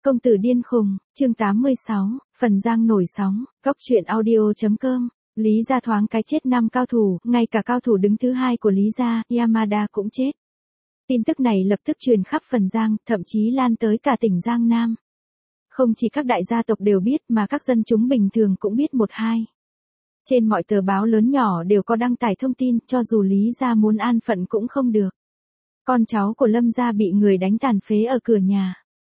Công tử điên khùng, chương 86, Phần Giang nổi sóng, góc truyện audio.com. Lý gia thoáng cái chết 5 cao thủ, ngay cả cao thủ đứng thứ 2 của Lý gia, Yamada cũng chết. Tin tức này lập tức truyền khắp Phần Giang, thậm chí lan tới cả tỉnh Giang Nam. Không chỉ các đại gia tộc đều biết mà các dân chúng bình thường cũng biết một hai. Trên mọi tờ báo lớn nhỏ đều có đăng tải thông tin, cho dù Lý gia muốn an phận cũng không được. Con cháu của Lâm gia bị người đánh tàn phế ở cửa nhà.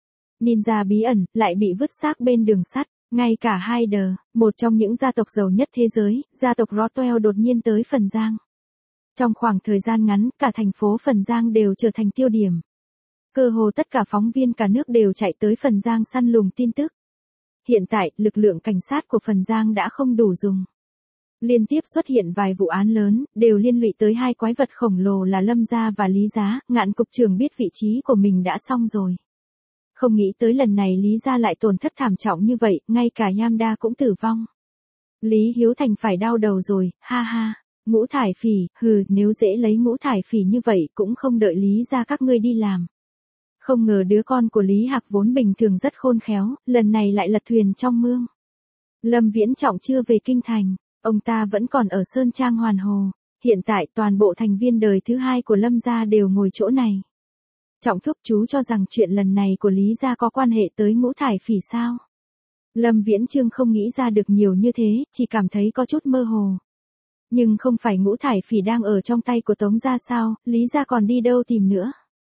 Ninja bí ẩn, lại bị vứt xác bên đường sắt. Ngay cả Hyder, một trong những gia tộc giàu nhất thế giới, gia tộc Rothwell đột nhiên tới Phần Giang. Trong khoảng thời gian ngắn, cả thành phố Phần Giang đều trở thành tiêu điểm. Cơ hồ tất cả phóng viên cả nước đều chạy tới Phần Giang săn lùng tin tức. Hiện tại, lực lượng cảnh sát của Phần Giang đã không đủ dùng. Liên tiếp xuất hiện vài vụ án lớn, đều liên lụy tới hai quái vật khổng lồ là Lâm gia và Lý gia. Ngạn cục trưởng biết vị trí của mình đã xong rồi. Không nghĩ tới lần này Lý gia lại tổn thất thảm trọng như vậy, ngay cả Yamada cũng tử vong. Lý Hiếu Thành phải đau đầu rồi, ha ha. Ngũ thải phỉ, nếu dễ lấy ngũ thải phỉ như vậy cũng không đợi Lý gia các ngươi đi làm. Không ngờ đứa con của Lý Hạc vốn bình thường rất khôn khéo, lần này lại lật thuyền trong mương. Lâm Viễn Trọng chưa về kinh thành, ông ta vẫn còn ở Sơn Trang Hoàn Hồ. Hiện tại toàn bộ thành viên đời thứ 2 của Lâm gia đều ngồi chỗ này. Trọng thúc chú cho rằng chuyện lần này của Lý gia có quan hệ tới ngũ thải phỉ sao? Lâm Viễn Chương không nghĩ ra được nhiều như thế, chỉ cảm thấy có chút mơ hồ. Nhưng không phải ngũ thải phỉ đang ở trong tay của Tống gia sao, Lý gia còn đi đâu tìm nữa?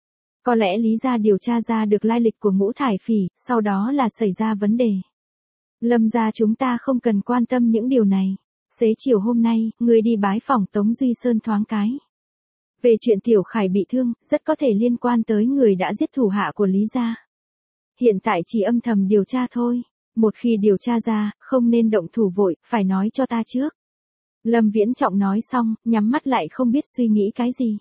Có lẽ Lý gia điều tra ra được lai lịch của ngũ thải phỉ, sau đó là xảy ra vấn đề. Lâm gia chúng ta không cần quan tâm những điều này. Xế chiều hôm nay, người đi bái phỏng Tống Duy Sơn thoáng cái. Về chuyện Tiểu Khải bị thương, rất có thể liên quan tới người đã giết thủ hạ của Lý gia. Hiện tại chỉ âm thầm điều tra thôi. Một khi điều tra ra, không nên động thủ vội, phải nói cho ta trước. Lâm Viễn Trọng nói xong, nhắm mắt lại không biết suy nghĩ cái gì.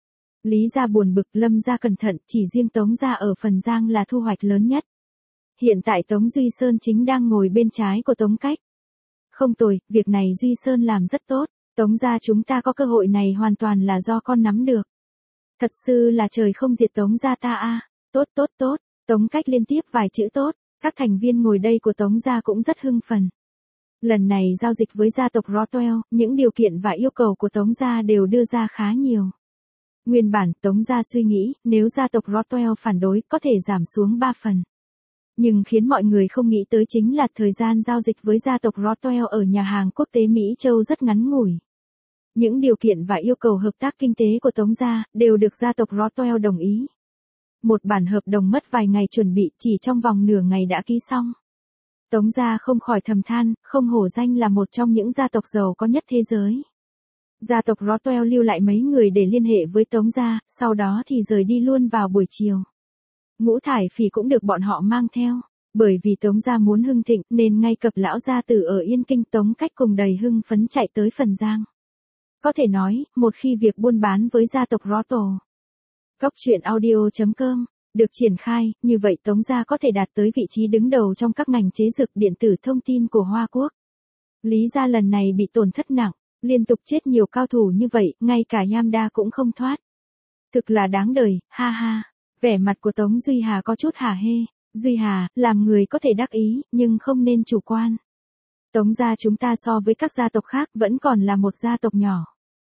Lý gia buồn bực, Lâm gia cẩn thận, chỉ riêng Tống gia ở Phần Giang là thu hoạch lớn nhất. Hiện tại Tống Duy Sơn chính đang ngồi bên trái của Tống Cách. Không tồi, việc này Duy Sơn làm rất tốt. Tống gia chúng ta có cơ hội này hoàn toàn là do con nắm được. Thật sự là trời không diệt Tống gia ta a. Tốt. Tống Cách liên tiếp vài chữ tốt. Các thành viên ngồi đây của Tống gia cũng rất hưng phấn. Lần này giao dịch với gia tộc Rothwell, những điều kiện và yêu cầu của Tống gia đều đưa ra khá nhiều. Nguyên bản Tống gia suy nghĩ, nếu gia tộc Rothwell phản đối có thể giảm xuống 3 phần. Nhưng khiến mọi người không nghĩ tới chính là thời gian giao dịch với gia tộc Rothwell ở nhà hàng quốc tế Mỹ Châu rất ngắn ngủi. Những điều kiện và yêu cầu hợp tác kinh tế của Tống gia đều được gia tộc Rothwell đồng ý. Một bản hợp đồng mất vài ngày chuẩn bị, chỉ trong vòng nửa ngày đã ký xong. Tống gia không khỏi thầm than, không hổ danh là một trong những gia tộc giàu có nhất thế giới. Gia tộc Rothwell lưu lại mấy người để liên hệ với Tống gia, sau đó thì rời đi luôn vào buổi chiều. Ngũ thải phỉ cũng được bọn họ mang theo, bởi vì Tống gia muốn hưng thịnh nên ngay cập lão gia tử ở Yên Kinh Tống Cách cùng đầy hưng phấn chạy tới Phần Giang. Có thể nói, một khi việc buôn bán với gia tộc Rothwell, góc truyện audio.com, được triển khai, như vậy Tống gia có thể đạt tới vị trí đứng đầu trong các ngành chế dược điện tử thông tin của Hoa Quốc. Lý gia lần này bị tổn thất nặng, liên tục chết nhiều cao thủ như vậy, ngay cả Yamada cũng không thoát. Thực là đáng đời, ha ha. Vẻ mặt của Tống Duy Hà có chút hả hê. Duy Hà, làm người có thể đắc ý, nhưng không nên chủ quan. Tống gia chúng ta so với các gia tộc khác vẫn còn là một gia tộc nhỏ.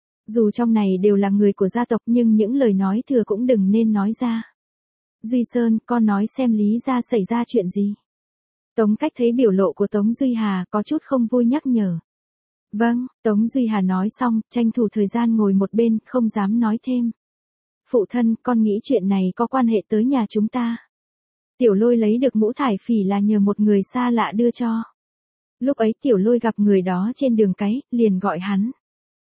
Dù trong này đều là người của gia tộc nhưng những lời nói thừa cũng đừng nên nói ra. Duy Sơn, con nói xem Lý gia xảy ra chuyện gì. Tống Cách thấy biểu lộ của Tống Duy Hà có chút không vui nhắc nhở. Vâng, Tống Duy Hà nói xong, tranh thủ thời gian ngồi một bên, không dám nói thêm. Phụ thân, con nghĩ chuyện này có quan hệ tới nhà chúng ta. Tiểu Lôi lấy được ngũ thải phỉ là nhờ một người xa lạ đưa cho. Lúc ấy Tiểu Lôi gặp người đó trên đường cái, liền gọi hắn.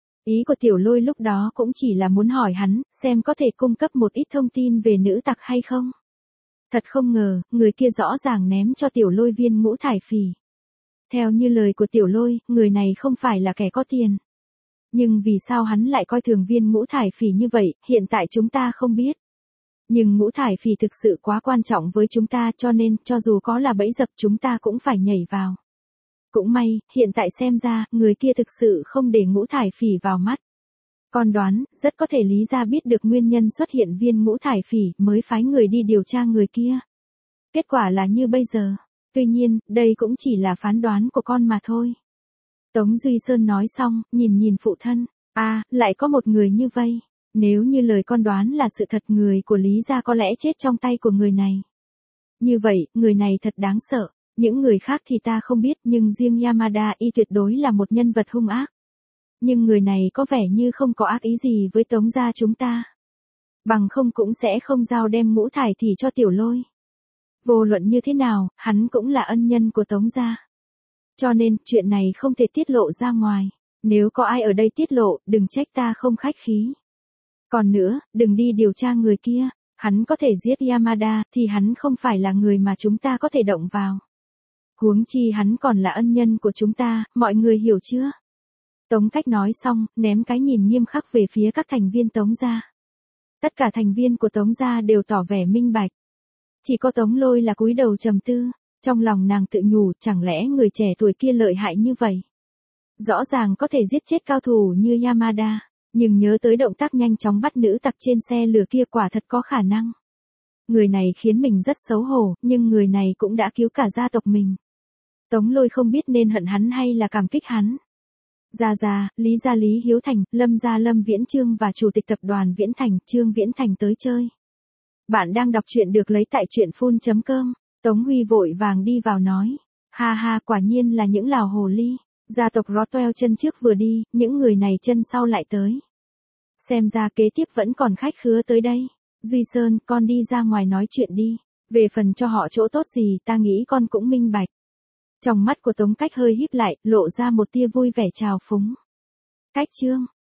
Ý của Tiểu Lôi lúc đó cũng chỉ là muốn hỏi hắn, xem có thể cung cấp một ít thông tin về nữ tặc hay không. Thật không ngờ, người kia rõ ràng ném cho Tiểu Lôi viên ngũ thải phỉ. Theo như lời của Tiểu Lôi, người này không phải là kẻ có tiền. Nhưng vì sao hắn lại coi thường viên ngũ thải phỉ như vậy, hiện tại chúng ta không biết. Nhưng ngũ thải phỉ thực sự quá quan trọng với chúng ta cho nên, cho dù có là bẫy dập chúng ta cũng phải nhảy vào. Cũng may, hiện tại xem ra, người kia thực sự không để ngũ thải phỉ vào mắt. Con đoán, rất có thể Lý gia biết được nguyên nhân xuất hiện viên ngũ thải phỉ mới phái người đi điều tra người kia. Kết quả là như bây giờ. Tuy nhiên, đây cũng chỉ là phán đoán của con mà thôi. Tống Duy Sơn nói xong, nhìn phụ thân. Lại có một người như vây. Nếu như lời con đoán là sự thật, người của Lý gia có lẽ chết trong tay của người này. Như vậy, người này thật đáng sợ. Những người khác thì ta không biết, nhưng riêng Yamada y tuyệt đối là một nhân vật hung ác. Nhưng người này có vẻ như không có ác ý gì với Tống gia chúng ta. Bằng không cũng sẽ không giao đem Ngũ Thải Thị cho Tiểu Lôi. Vô luận như thế nào, hắn cũng là ân nhân của Tống gia. Cho nên, chuyện này không thể tiết lộ ra ngoài. Nếu có ai ở đây tiết lộ, đừng trách ta không khách khí. Còn nữa, đừng đi điều tra người kia. Hắn có thể giết Yamada, thì hắn không phải là người mà chúng ta có thể động vào. Huống chi hắn còn là ân nhân của chúng ta, mọi người hiểu chưa? Tống Cách nói xong, ném cái nhìn nghiêm khắc về phía các thành viên Tống gia. Tất cả thành viên của Tống gia đều tỏ vẻ minh bạch. Chỉ có Tống Lôi là cúi đầu trầm tư, trong lòng nàng tự nhủ, chẳng lẽ người trẻ tuổi kia lợi hại như vậy? Rõ ràng có thể giết chết cao thủ như Yamada, nhưng nhớ tới động tác nhanh chóng bắt nữ tặc trên xe lửa kia, quả thật có khả năng. Người này khiến mình rất xấu hổ, nhưng người này cũng đã cứu cả gia tộc mình. Tống Lôi không biết nên hận hắn hay là cảm kích hắn. Gia, Lý gia Lý Hiếu Thành, Lâm gia Lâm Viễn Trương và chủ tịch tập đoàn Viễn Thành, Trương Viễn Thành tới chơi. Bạn đang đọc truyện được lấy tại truyện.com. Tống Huy vội vàng đi vào nói. Ha, quả nhiên là những lào hồ ly. Gia tộc Rothwell chân trước vừa đi, những người này chân sau lại tới. Xem ra kế tiếp vẫn còn khách khứa tới đây. Duy Sơn, con đi ra ngoài nói chuyện đi. Về phần cho họ chỗ tốt gì, ta nghĩ con cũng minh bạch. Trong mắt của Tống Cách hơi híp lại, lộ ra một tia vui vẻ trào phúng. Cách Trương,